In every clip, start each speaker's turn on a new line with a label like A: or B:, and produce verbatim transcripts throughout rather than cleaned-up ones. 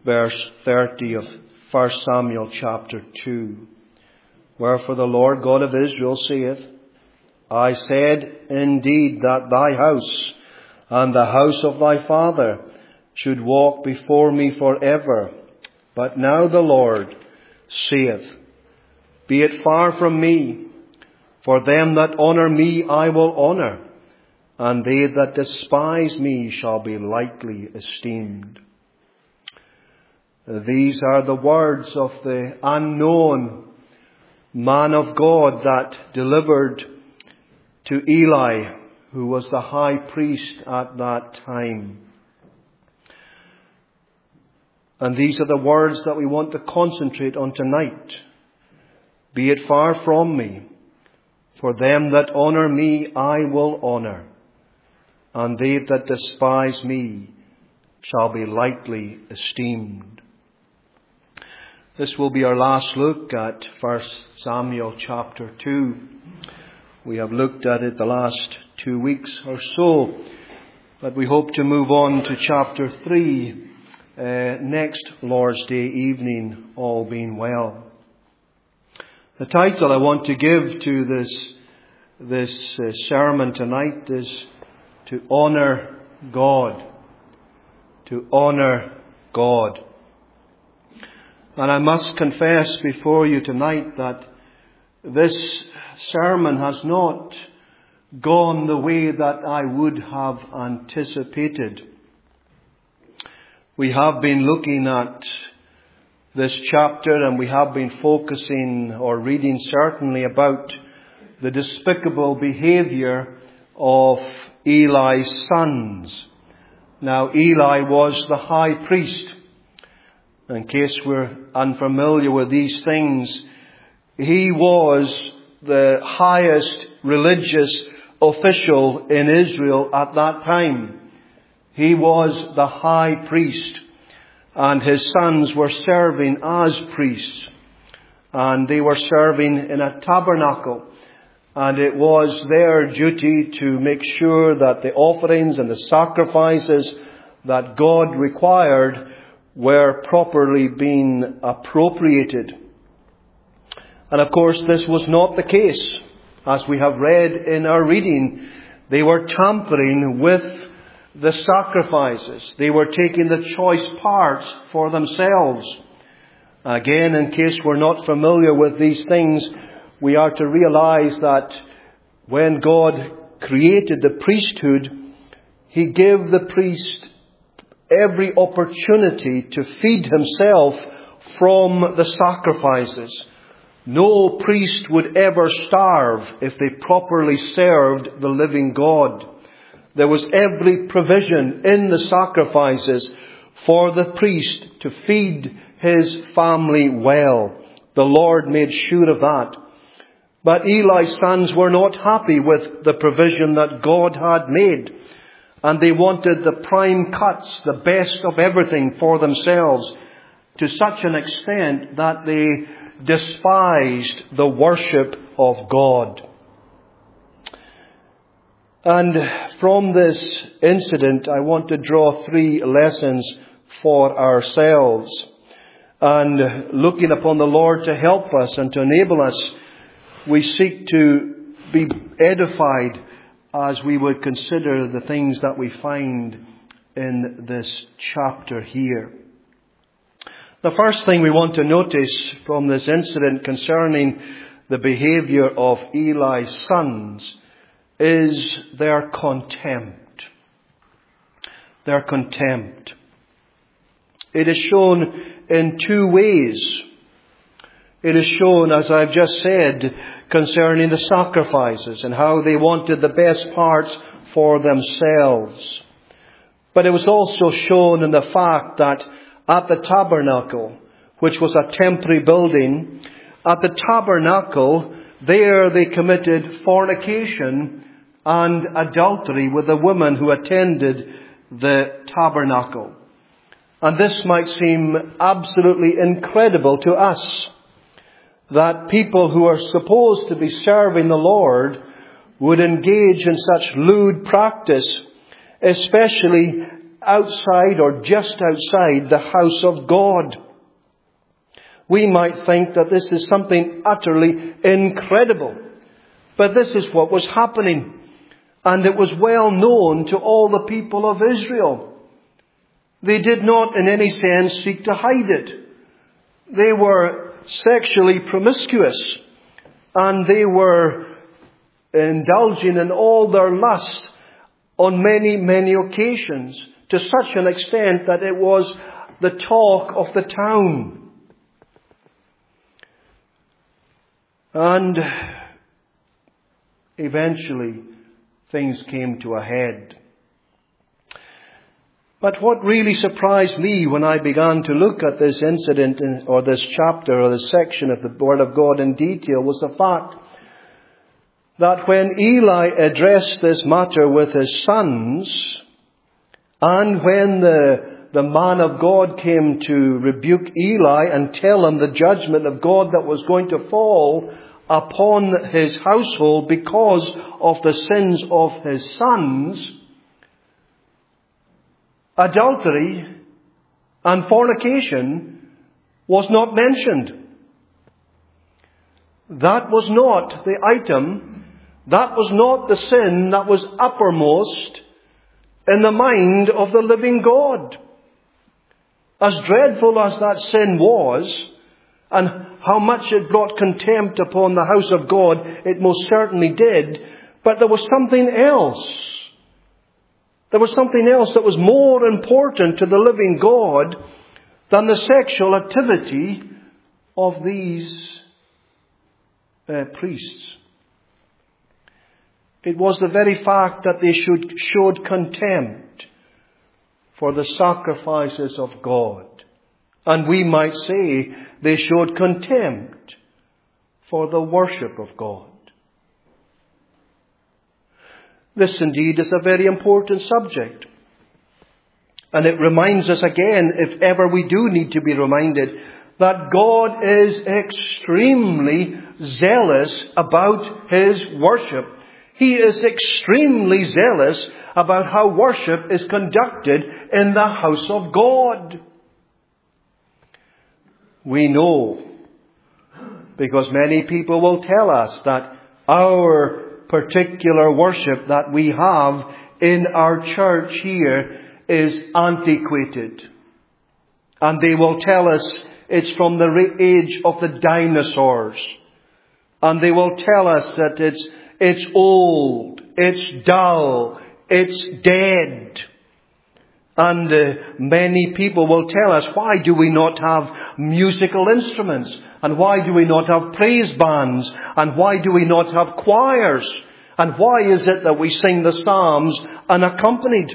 A: verse thirty of First Samuel chapter two. Wherefore the Lord God of Israel saith, I said indeed that thy house and the house of thy father should walk before me forever. But now the Lord saith, Be it far from me, for them that honour me I will honour, and they that despise me shall be lightly esteemed. These are the words of the unknown man of God that delivered to Eli, who was the high priest at that time. And these are the words that we want to concentrate on tonight. Be it far from me, for them that honour me I will honour, and they that despise me shall be lightly esteemed. This will be our last look at First Samuel chapter two. We have looked at it the last two weeks or so, but we hope to move on to chapter three uh, next Lord's Day evening, all being well. The title I want to give to this this uh, sermon tonight is To Honour God. To honour God. And I must confess before you tonight that this sermon has not gone the way that I would have anticipated. We have been looking at this chapter and we have been focusing or reading certainly about the despicable behaviour of Eli's sons. Now, Eli was the high priest. In case we're unfamiliar with these things, he was the highest religious official in Israel at that time. He was the high priest, and his sons were serving as priests. And they were serving in a tabernacle. And it was their duty to make sure that the offerings and the sacrifices that God required were properly being appropriated. And of course, this was not the case. As we have read in our reading, they were tampering with the sacrifices. They were taking the choice parts for themselves. Again, in case we're not familiar with these things, we are to realize that when God created the priesthood, He gave the priest every opportunity to feed himself from the sacrifices. No priest would ever starve if they properly served the living God. There was every provision in the sacrifices for the priest to feed his family well. The Lord made sure of that. But Eli's sons were not happy with the provision that God had made. And they wanted the prime cuts, the best of everything for themselves, to such an extent that they despised the worship of God. And from this incident, I want to draw three lessons for ourselves. And looking upon the Lord to help us and to enable us, we seek to be edified as we would consider the things that we find in this chapter here. The first thing we want to notice from this incident concerning the behavior of Eli's sons is their contempt. Their contempt. It is shown in two ways. It is shown, as I've just said, concerning the sacrifices and how they wanted the best parts for themselves. But it was also shown in the fact that at the tabernacle, which was a temporary building, at the tabernacle, there they committed fornication and adultery with the women who attended the tabernacle. And this might seem absolutely incredible to us, that people who are supposed to be serving the Lord would engage in such lewd practice, especially outside or just outside the house of God. We might think that this is something utterly incredible. But this is what was happening. And it was well known to all the people of Israel. They did not in any sense seek to hide it. They were sexually promiscuous. And they were indulging in all their lust on many, many occasions. To such an extent that it was the talk of the town. And eventually things came to a head. But what really surprised me when I began to look at this incident in, or this chapter or this section of the Word of God in detail was the fact that when Eli addressed this matter with his sons, and when the, the man of God came to rebuke Eli and tell him the judgment of God that was going to fall upon his household because of the sins of his sons, adultery and fornication was not mentioned. That was not the item, that was not the sin that was uppermost in the mind of the living God. As dreadful as that sin was, and how much it brought contempt upon the house of God, it most certainly did. But there was something else. There was something else that was more important to the living God than the sexual activity of these uh, priests. It was the very fact that they should, showed contempt for the sacrifices of God. And we might say they showed contempt for the worship of God. This indeed is a very important subject. And it reminds us again, if ever we do need to be reminded, that God is extremely zealous about His worship. He is extremely zealous about how worship is conducted in the house of God. We know, because many people will tell us that our particular worship that we have in our church here is antiquated. And they will tell us it's from the age of the dinosaurs. And they will tell us that it's it's old, it's dull, it's dead. And uh, many people will tell us, why do we not have musical instruments? And why do we not have praise bands? And why do we not have choirs? And why is it that we sing the Psalms unaccompanied?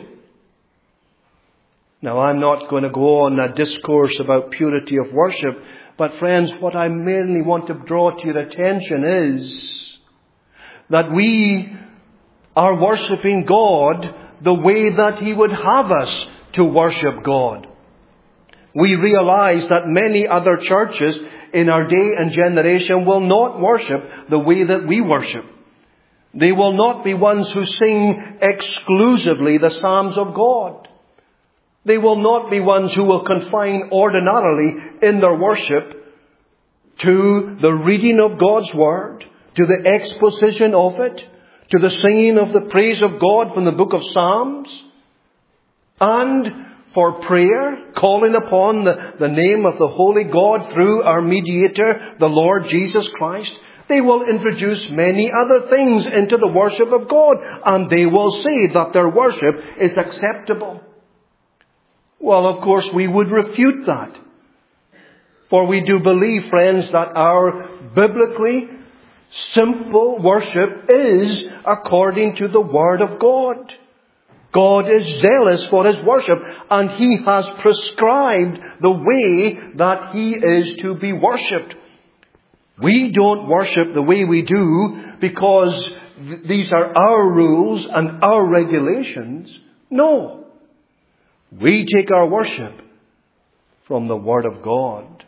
A: Now, I'm not going to go on a discourse about purity of worship. But friends, what I mainly want to draw to your attention is that we are worshipping God the way that He would have us to worship God. We realize that many other churches in our day and generation will not worship the way that we worship. They will not be ones who sing exclusively the Psalms of God. They will not be ones who will confine ordinarily in their worship to the reading of God's Word, to the exposition of it, to the singing of the praise of God from the book of Psalms, and for prayer, calling upon the, the name of the Holy God through our mediator, the Lord Jesus Christ. They will introduce many other things into the worship of God, and they will say that their worship is acceptable. Well, of course, we would refute that. For we do believe, friends, that our biblically simple worship is according to the Word of God. God is zealous for His worship, and He has prescribed the way that He is to be worshipped. We don't worship the way we do because th- these are our rules and our regulations. No. We take our worship from the Word of God.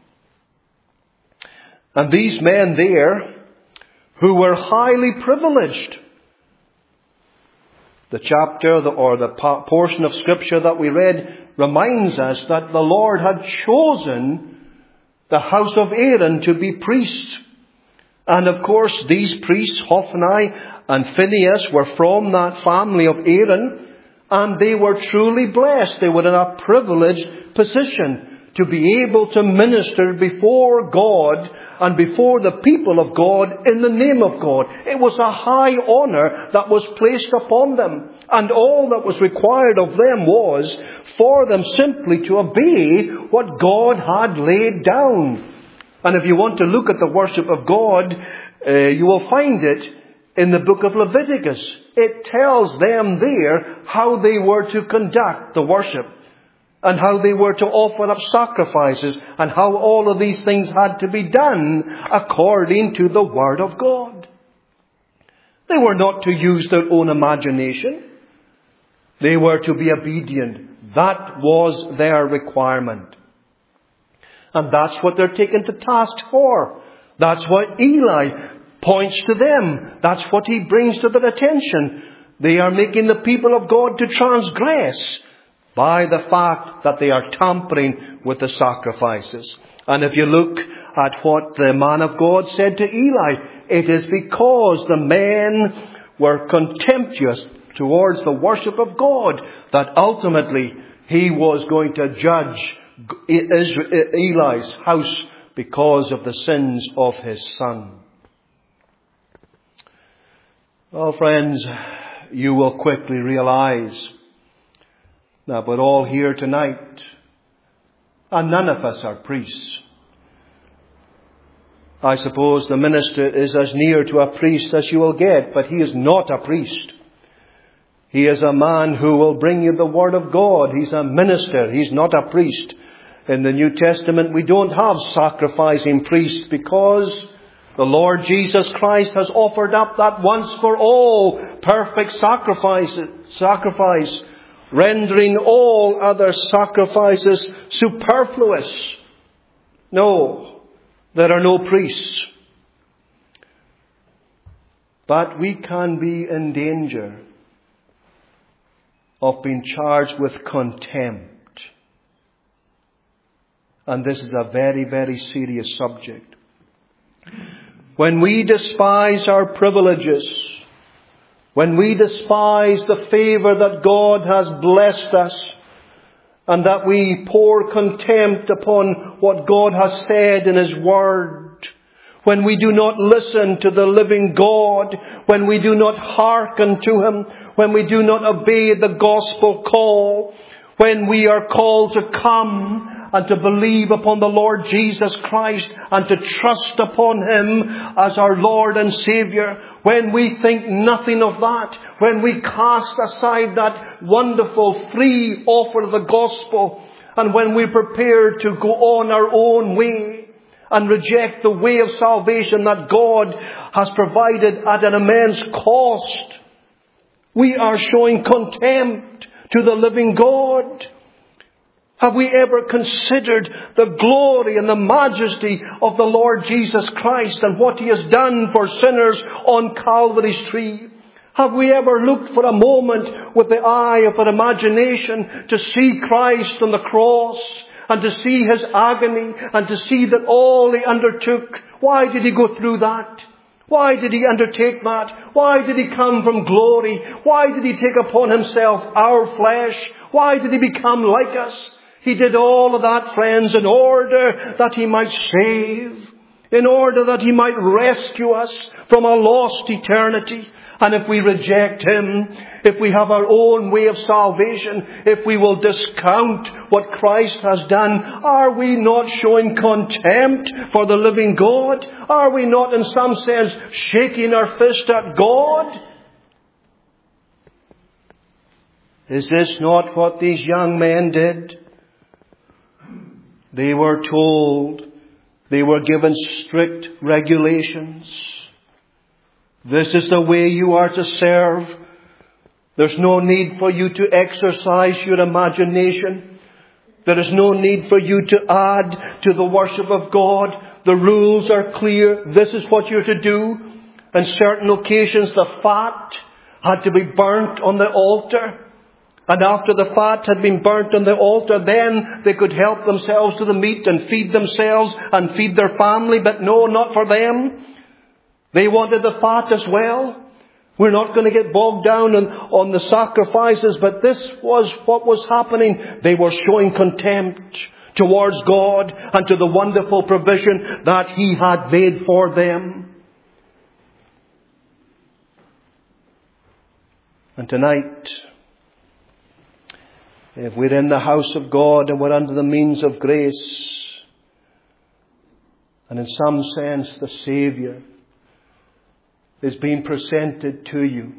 A: And these men there, who were highly privileged, The chapter or the portion of Scripture that we read reminds us that the Lord had chosen the house of Aaron to be priests. And of course, these priests, Hophni and Phinehas, were from that family of Aaron, and they were truly blessed. They were in a privileged position to be able to minister before God and before the people of God in the name of God. It was a high honor that was placed upon them. And all that was required of them was for them simply to obey what God had laid down. And if you want to look at the worship of God, uh, you will find it in the book of Leviticus. It tells them there how they were to conduct the worship, and how they were to offer up sacrifices, and how all of these things had to be done according to the Word of God. They were not to use their own imagination. They were to be obedient. That was their requirement. And that's what they're taken to task for. That's what Eli points to them. That's what he brings to their attention. They are making the people of God to transgress by the fact that they are tampering with the sacrifices. And if you look at what the man of God said to Eli, it is because the men were contemptuous towards the worship of God that ultimately he was going to judge Eli's house because of the sins of his son. Well, friends, you will quickly realize that we're all here tonight, and none of us are priests. I suppose the minister is as near to a priest as you will get, but he is not a priest. He is a man who will bring you the Word of God. He's a minister. He's not a priest. In the New Testament, we don't have sacrificing priests because the Lord Jesus Christ has offered up that once for all perfect sacrifice, sacrifice, rendering all other sacrifices superfluous. No, there are no priests. But we can be in danger of being charged with contempt. And this is a very, very serious subject. When we despise our privileges, when we despise the favor that God has blessed us, and that we pour contempt upon what God has said in His Word, when we do not listen to the living God, when we do not hearken to Him, when we do not obey the gospel call, when we are called to come and to believe upon the Lord Jesus Christ and to trust upon Him as our Lord and Savior, when we think nothing of that, when we cast aside that wonderful free offer of the gospel, and when we prepare to go on our own way and reject the way of salvation that God has provided at an immense cost, we are showing contempt to the living God. Have we ever considered the glory and the majesty of the Lord Jesus Christ and what He has done for sinners on Calvary's tree? Have we ever looked for a moment with the eye of our imagination to see Christ on the cross and to see His agony and to see that all He undertook? Why did He go through that? Why did He undertake that? Why did He come from glory? Why did He take upon Himself our flesh? Why did He become like us? He did all of that, friends, in order that He might save, in order that He might rescue us from a lost eternity. And if we reject Him, if we have our own way of salvation, if we will discount what Christ has done, are we not showing contempt for the living God? Are we not in some sense shaking our fist at God? Is this not what these young men did? They were told, they were given strict regulations. This is the way you are to serve. There's no need for you to exercise your imagination. There is no need for you to add to the worship of God. The rules are clear. This is what you're to do. On certain occasions, the fat had to be burnt on the altar. And after the fat had been burnt on the altar, then they could help themselves to the meat and feed themselves and feed their family. But no, not for them. They wanted the fat as well. We're not going to get bogged down on, on the sacrifices, but this was what was happening. They were showing contempt towards God and to the wonderful provision that He had made for them. And tonight, if we're in the house of God and we're under the means of grace, and in some sense the Saviour is being presented to you,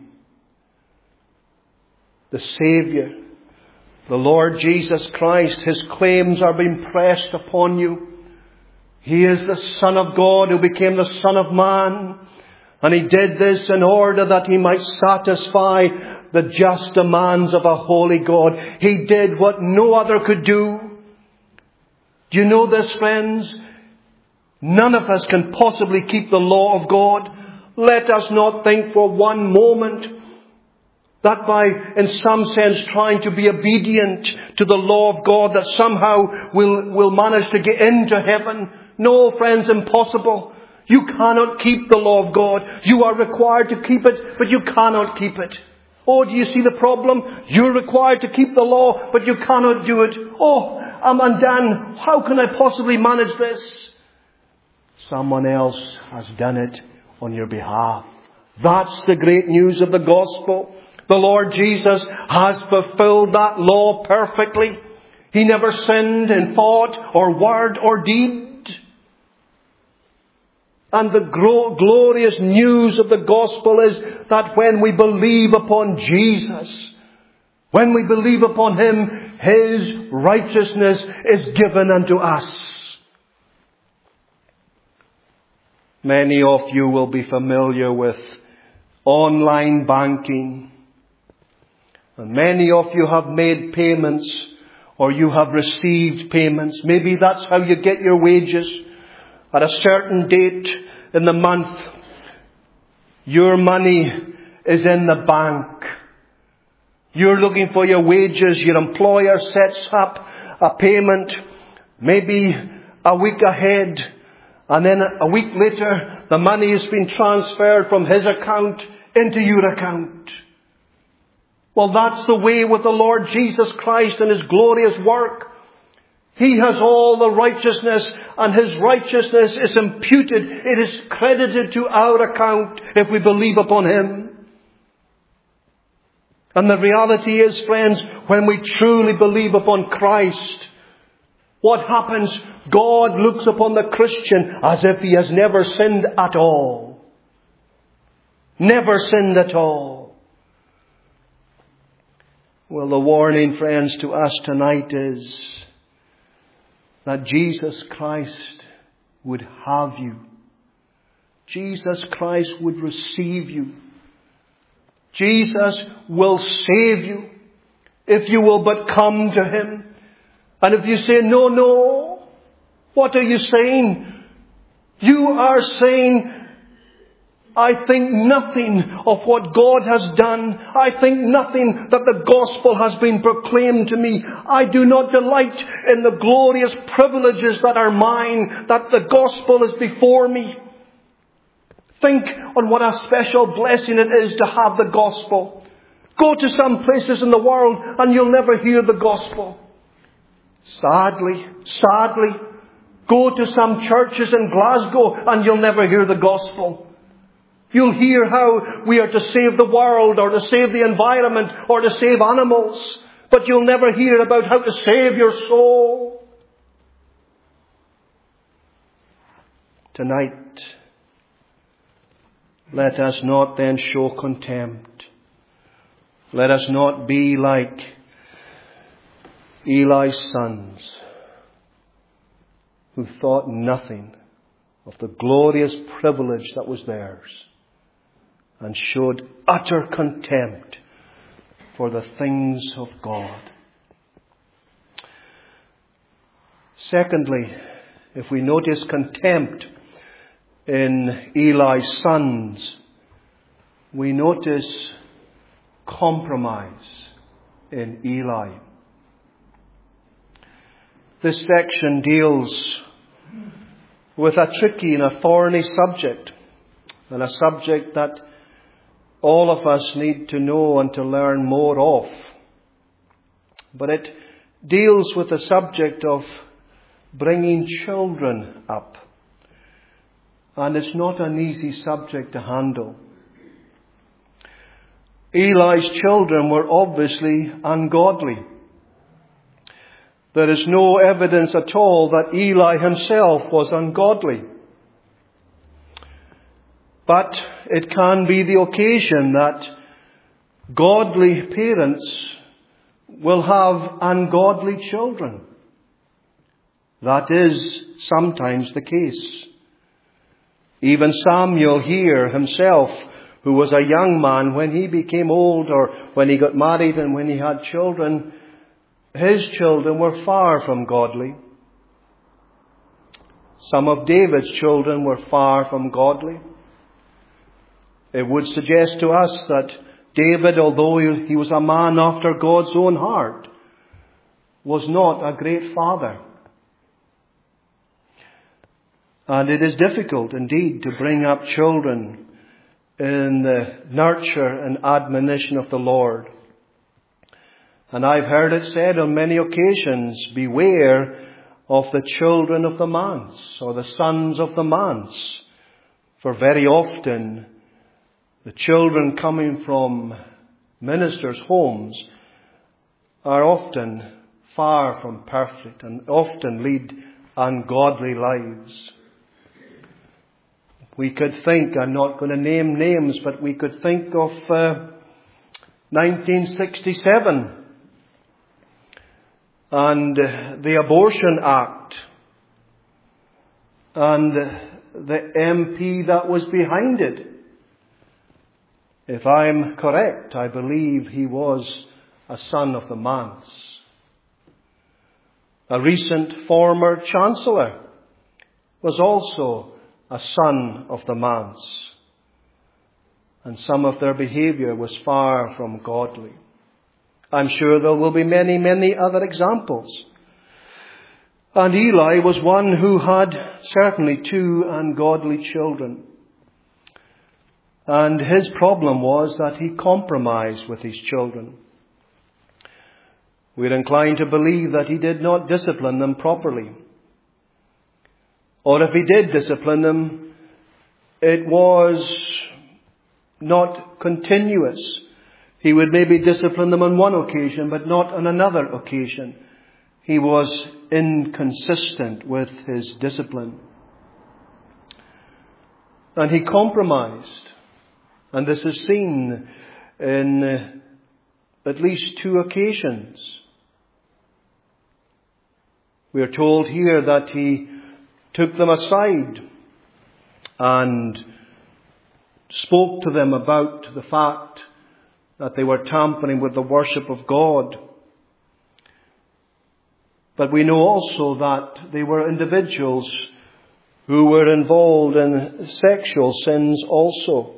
A: the Saviour, the Lord Jesus Christ, His claims are being pressed upon you. He is the Son of God who became the Son of Man. And He did this in order that He might satisfy the just demands of a holy God. He did what no other could do. Do you know this, friends? None of us can possibly keep the law of God. Let us not think for one moment that by, in some sense, trying to be obedient to the law of God, that somehow we'll, we'll manage to get into heaven. No, friends, impossible. You cannot keep the law of God. You are required to keep it, but you cannot keep it. Oh, do you see the problem? You're required to keep the law, but you cannot do it. Oh, I'm undone. How can I possibly manage this? Someone else has done it on your behalf. That's the great news of the gospel. The Lord Jesus has fulfilled that law perfectly. He never sinned in thought or word or deed. And the gro- glorious news of the gospel is that when we believe upon Jesus, when we believe upon Him, His righteousness is given unto us. Many of you will be familiar with online banking. And many of you have made payments or you have received payments. Maybe that's how you get your wages. At a certain date in the month, your money is in the bank. You're looking for your wages. Your employer sets up a payment, maybe a week ahead. And then a week later, the money has been transferred from his account into your account. Well, that's the way with the Lord Jesus Christ and His glorious work. He has all the righteousness, and His righteousness is imputed. It is credited to our account if we believe upon Him. And the reality is, friends, when we truly believe upon Christ, what happens? God looks upon the Christian as if he has never sinned at all. Never sinned at all. Well, the warning, friends, to us tonight is that Jesus Christ would have you. Jesus Christ would receive you. Jesus will save you if you will but come to Him. And if you say, no, no, what are you saying? You are saying, I think nothing of what God has done. I think nothing that the gospel has been proclaimed to me. I do not delight in the glorious privileges that are mine, that the gospel is before me. Think on what a special blessing it is to have the gospel. Go to some places in the world and you'll never hear the gospel. Sadly, sadly, go to some churches in Glasgow and you'll never hear the gospel. You'll hear how we are to save the world or to save the environment or to save animals. But you'll never hear about how to save your soul. Tonight, let us not then show contempt. Let us not be like Eli's sons, who thought nothing of the glorious privilege that was theirs and showed utter contempt for the things of God. Secondly, if we notice contempt in Eli's sons, we notice compromise in Eli. This section deals with a tricky and a thorny subject, and a subject that all of us need to know and to learn more of. But it deals with the subject of bringing children up. And it's not an easy subject to handle. Eli's children were obviously ungodly. There is no evidence at all that Eli himself was ungodly. But it can be the occasion that godly parents will have ungodly children. That is sometimes the case. Even Samuel here himself, who was a young man when he became old, or when he got married and when he had children, his children were far from godly. Some of David's children were far from godly. It would suggest to us that David, although he was a man after God's own heart, was not a great father. And it is difficult indeed to bring up children in the nurture and admonition of the Lord. And I've heard it said on many occasions, beware of the children of the manse, or the sons of the manse. For very often, the children coming from ministers' homes are often far from perfect and often lead ungodly lives. We could think, I'm not going to name names, but we could think of uh, nineteen sixty-seven and the Abortion Act and the M P that was behind it. If I'm correct, I believe he was a son of the manse. A recent former chancellor was also a son of the manse. And some of their behavior was far from godly. I'm sure there will be many, many other examples. And Eli was one who had certainly two ungodly children. And his problem was that he compromised with his children. We're inclined to believe that he did not discipline them properly. Or if he did discipline them, it was not continuous. He would maybe discipline them on one occasion, but not on another occasion. He was inconsistent with his discipline. And he compromised. And this is seen in uh, at least two occasions. We are told here that he took them aside and spoke to them about the fact that they were tampering with the worship of God. But we know also that they were individuals who were involved in sexual sins also.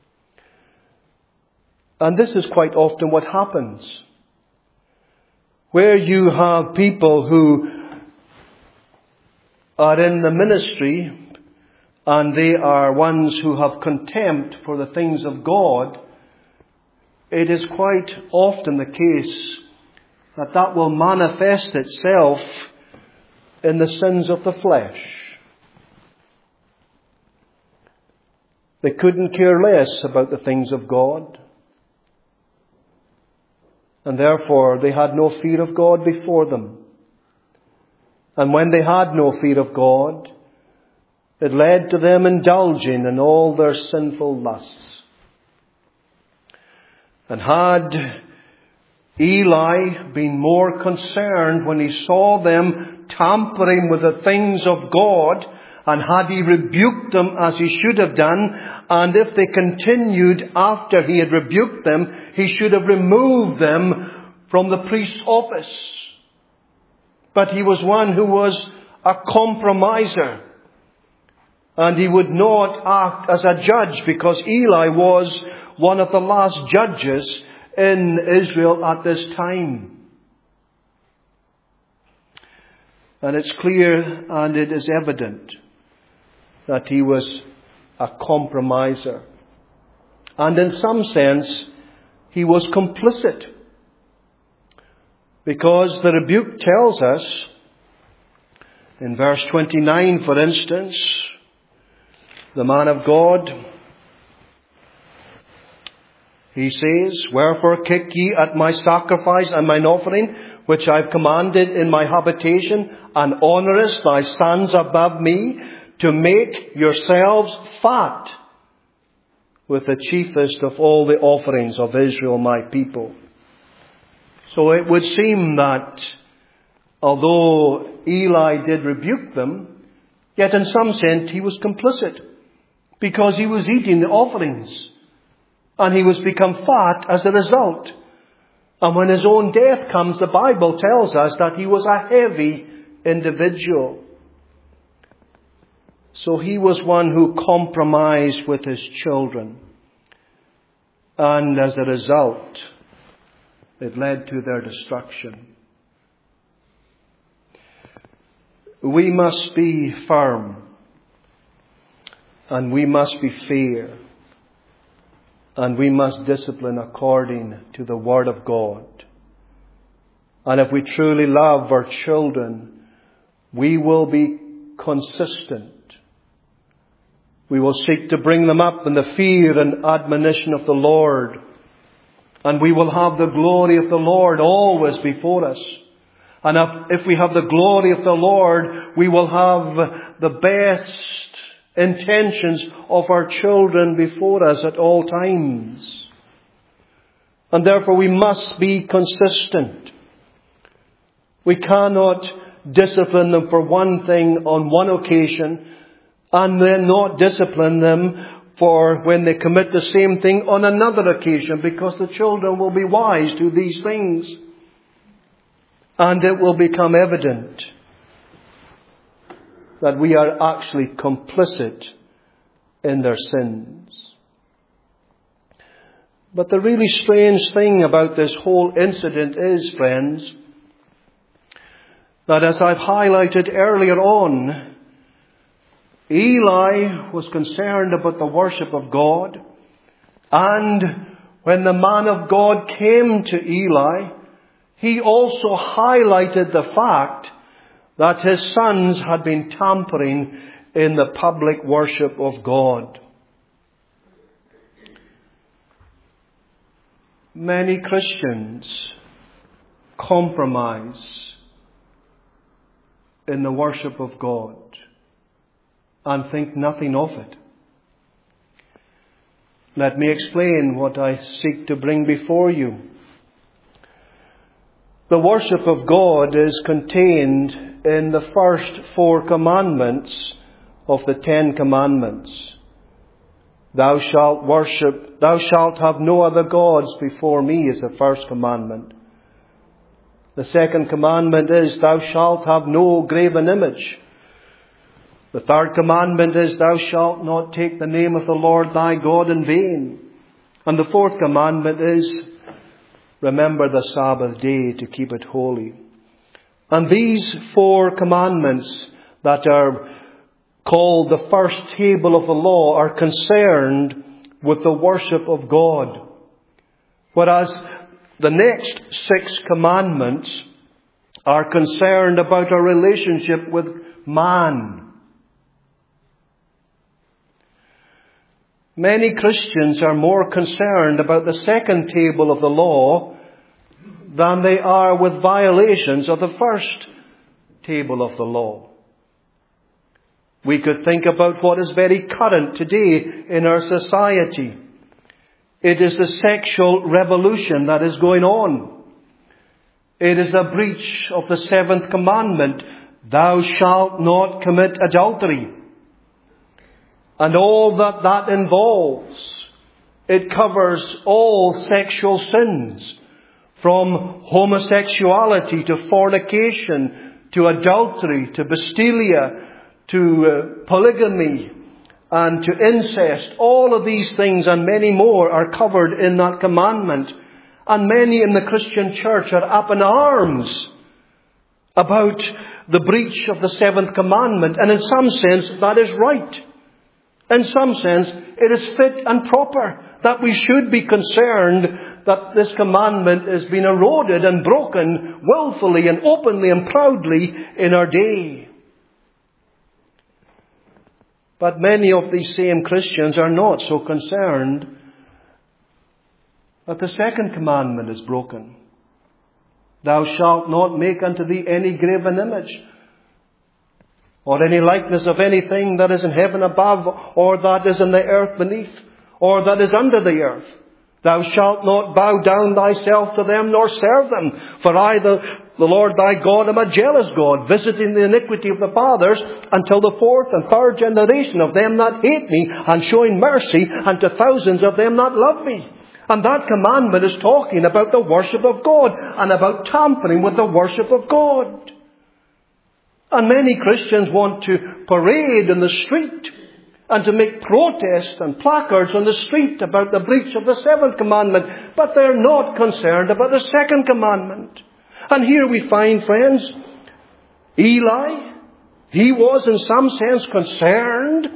A: And this is quite often what happens. Where you have people who are in the ministry and they are ones who have contempt for the things of God, it is quite often the case that that will manifest itself in the sins of the flesh. They couldn't care less about the things of God. And therefore they had no fear of God before them. And when they had no fear of God, it led to them indulging in all their sinful lusts. And had Eli been more concerned when he saw them tampering with the things of God, and had he rebuked them as he should have done, and if they continued after he had rebuked them, he should have removed them from the priest's office. But he was one who was a compromiser. And he would not act as a judge, because Eli was one of the last judges in Israel at this time. And it's clear and it is evident that he was a compromiser. And in some sense, he was complicit. Because the rebuke tells us, in verse twenty-nine, for instance, the man of God, he says, "Wherefore kick ye at my sacrifice and mine offering, which I've commanded in my habitation, and honourest thy sons above me, to make yourselves fat with the chiefest of all the offerings of Israel, my people." So it would seem that although Eli did rebuke them, yet in some sense he was complicit, because he was eating the offerings and he was become fat as a result. And when his own death comes, the Bible tells us that he was a heavy individual. So he was one who compromised with his children. And as a result, it led to their destruction. We must be firm. And we must be fair. And we must discipline according to the Word of God. And if we truly love our children, we will be consistent. We will seek to bring them up in the fear and admonition of the Lord. And we will have the glory of the Lord always before us. And if we have the glory of the Lord, we will have the best intentions of our children before us at all times. And therefore we must be consistent. We cannot discipline them for one thing on one occasion and then not discipline them for when they commit the same thing on another occasion, because the children will be wise to these things. And it will become evident that we are actually complicit in their sins. But the really strange thing about this whole incident is, friends, that as I've highlighted earlier on, Eli was concerned about the worship of God. And when the man of God came to Eli, he also highlighted the fact that his sons had been tampering in the public worship of God. Many Christians compromise in the worship of God and think nothing of it. Let me explain what I seek to bring before you. The worship of God is contained in the first four commandments of the Ten Commandments. Thou shalt worship, thou shalt have no other gods before me is the first commandment. The second commandment is, thou shalt have no graven image. The third commandment is, thou shalt not take the name of the Lord thy God in vain. And the fourth commandment is, remember the Sabbath day to keep it holy. And these four commandments that are called the first table of the law are concerned with the worship of God. Whereas the next six commandments are concerned about our relationship with man. Many Christians are more concerned about the second table of the law than they are with violations of the first table of the law. We could think about what is very current today in our society. It is the sexual revolution that is going on. It is a breach of the seventh commandment, thou shalt not commit adultery. And all that that involves. It covers all sexual sins, from homosexuality to fornication, to adultery, to bestilia, to uh, polygamy, and to incest. All of these things and many more are covered in that commandment. And many in the Christian church are up in arms about the breach of the seventh commandment. And in some sense, that is right. In some sense, it is fit and proper that we should be concerned that this commandment is being eroded and broken willfully and openly and proudly in our day. But many of these same Christians are not so concerned that the second commandment is broken. Thou shalt not make unto thee any graven image, or any likeness of anything that is in heaven above, or that is in the earth beneath, or that is under the earth. Thou shalt not bow down thyself to them, nor serve them. For I, the, the Lord thy God, am a jealous God, visiting the iniquity of the fathers until the fourth and third generation of them that hate me, and showing mercy unto thousands of them that love me. And that commandment is talking about the worship of God, and about tampering with the worship of God. And many Christians want to parade in the street and to make protests and placards on the street about the breach of the seventh commandment. But they're not concerned about the second commandment. And here we find, friends, Eli, he was in some sense concerned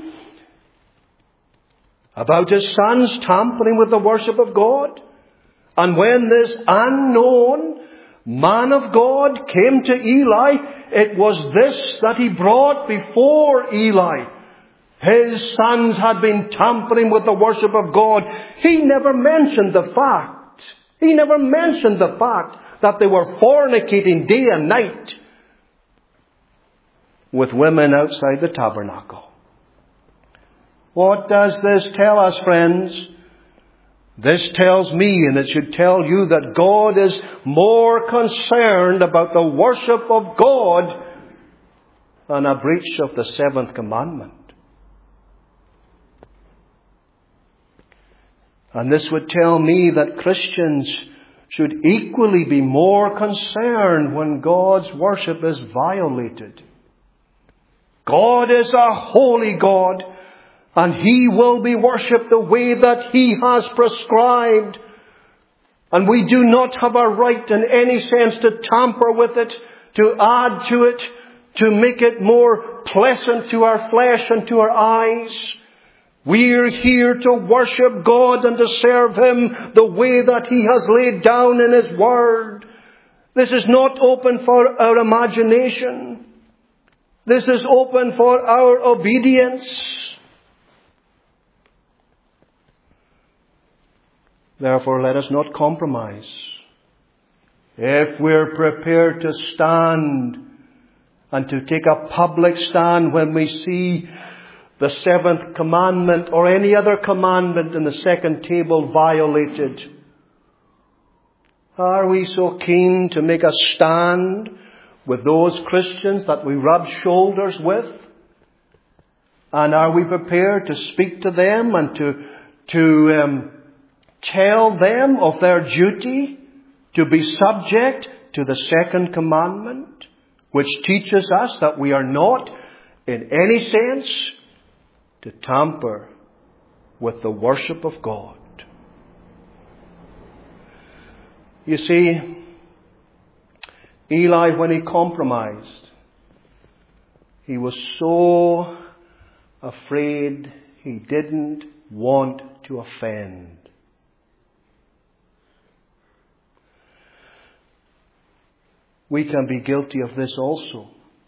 A: about his sons tampering with the worship of God. And when this unknown man of God came to Eli, it was this that he brought before Eli. His sons had been tampering with the worship of God. He never mentioned the fact. He never mentioned the fact that they were fornicating day and night with women outside the tabernacle. What does this tell us, friends? This tells me, and it should tell you, that God is more concerned about the worship of God than a breach of the seventh commandment. And this would tell me that Christians should equally be more concerned when God's worship is violated. God is a holy God, and He will be worshipped the way that He has prescribed. And we do not have a right in any sense to tamper with it, to add to it, to make it more pleasant to our flesh and to our eyes. We're here to worship God and to serve Him the way that He has laid down in His Word. This is not open for our imagination. This is open for our obedience. Therefore, let us not compromise. If we're prepared to stand and to take a public stand when we see the seventh commandment or any other commandment in the second table violated, are we so keen to make a stand with those Christians that we rub shoulders with? And are we prepared to speak to them and to, to um, tell them of their duty to be subject to the second commandment, which teaches us that we are not, in any sense, to tamper with the worship of God? You see, Eli, when he compromised, he was so afraid he didn't want to offend. We can be guilty of this also.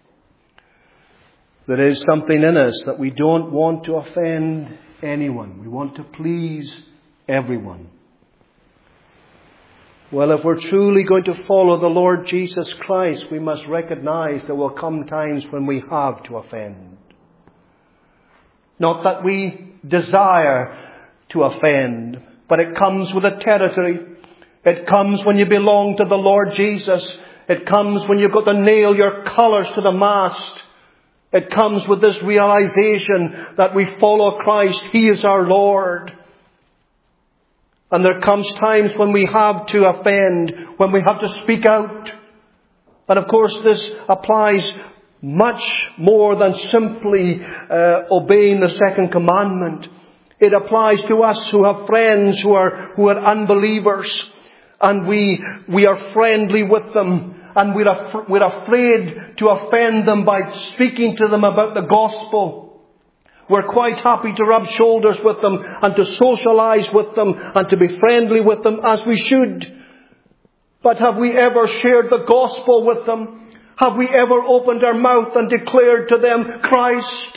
A: There is something in us that we don't want to offend anyone. We want to please everyone. Well, if we're truly going to follow the Lord Jesus Christ, we must recognize there will come times when we have to offend. Not that we desire to offend, but it comes with a territory. It comes when you belong to the Lord Jesus. It comes when you've got to nail your colours to the mast. It comes with this realization that we follow Christ. He is our Lord. And there comes times when we have to offend, when we have to speak out. And of course this applies much more than simply uh, obeying the second commandment. It applies to us who have friends who are, who are unbelievers. and we, we are friendly with them, and we're, af- we're afraid to offend them by speaking to them about the gospel. We're quite happy to rub shoulders with them and to socialize with them and to be friendly with them as we should. But have we ever shared the gospel with them? Have we ever opened our mouth and declared to them Christ?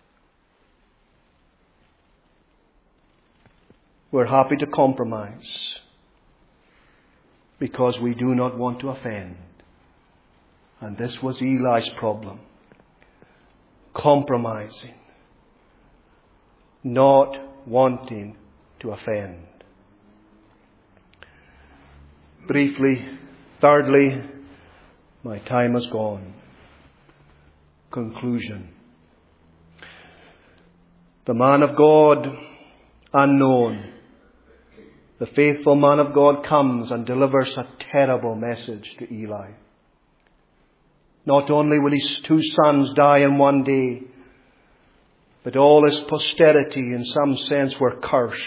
A: We're happy to compromise because we do not want to offend. And this was Eli's problem. Compromising. Not wanting to offend. Briefly, thirdly, my time has gone. Conclusion. The man of God, unknown, the faithful man of God comes and delivers a terrible message to Eli. Not only will his two sons die in one day, but all his posterity in some sense were cursed.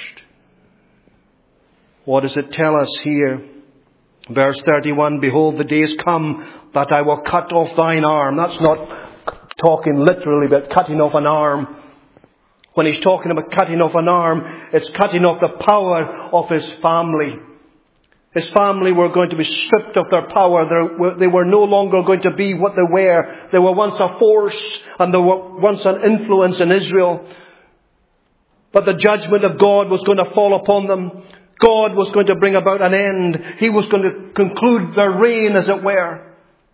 A: What does it tell us here? Verse thirty-one, behold, the days come that I will cut off thine arm. That's not talking literally about cutting off an arm. When he's talking about cutting off an arm, it's cutting off the power of his family. His family were going to be stripped of their power. They were no longer going to be what they were. They were once a force and they were once an influence in Israel. But the judgment of God was going to fall upon them. God was going to bring about an end. He was going to conclude their reign, as it were.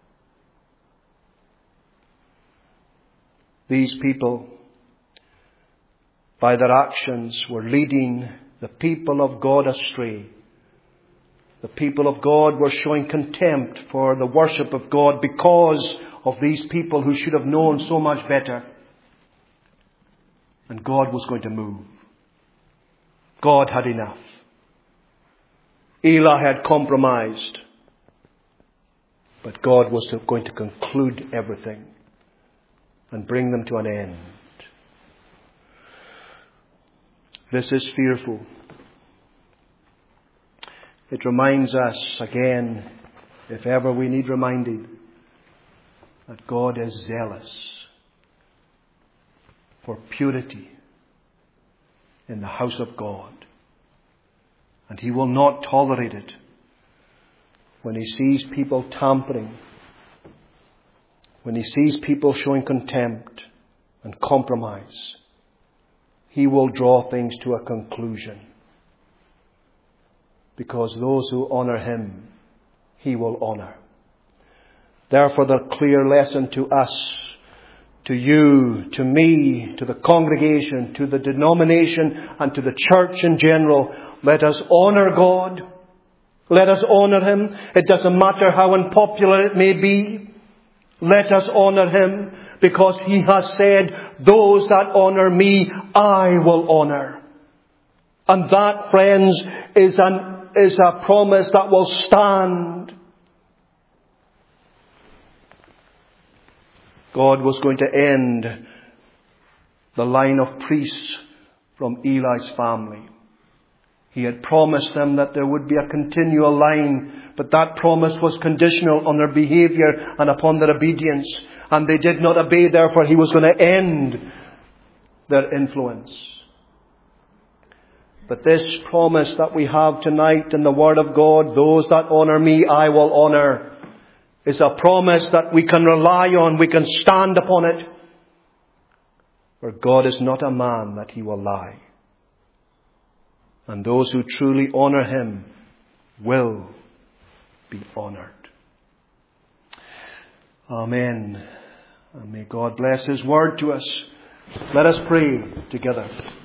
A: These people, by their actions, were leading the people of God astray. The people of God were showing contempt for the worship of God because of these people who should have known so much better. And God was going to move. God had enough. Eli had compromised. But God was going to conclude everything and bring them to an end. This is fearful. It reminds us again, if ever we need reminding, that God is zealous for purity in the house of God. And He will not tolerate it when He sees people tampering, when He sees people showing contempt and compromise. He will draw things to a conclusion. Because those who honour Him, He will honour. Therefore, the clear lesson to us, to you, to me, to the congregation, to the denomination, and to the church in general, let us honour God. Let us honour Him. It doesn't matter how unpopular it may be. Let us honour Him, because He has said, those that honour me, I will honour. And that, friends, is an is a promise that will stand. God was going to end the line of priests from Eli's family. He had promised them that there would be a continual line, but that promise was conditional on their behavior and upon their obedience. And they did not obey, therefore He was going to end their influence. But this promise that we have tonight in the Word of God, those that honour me, I will honour, is a promise that we can rely on, we can stand upon it. For God is not a man that He will lie. And those who truly honour Him will be honoured. Amen. And may God bless His Word to us. Let us pray together.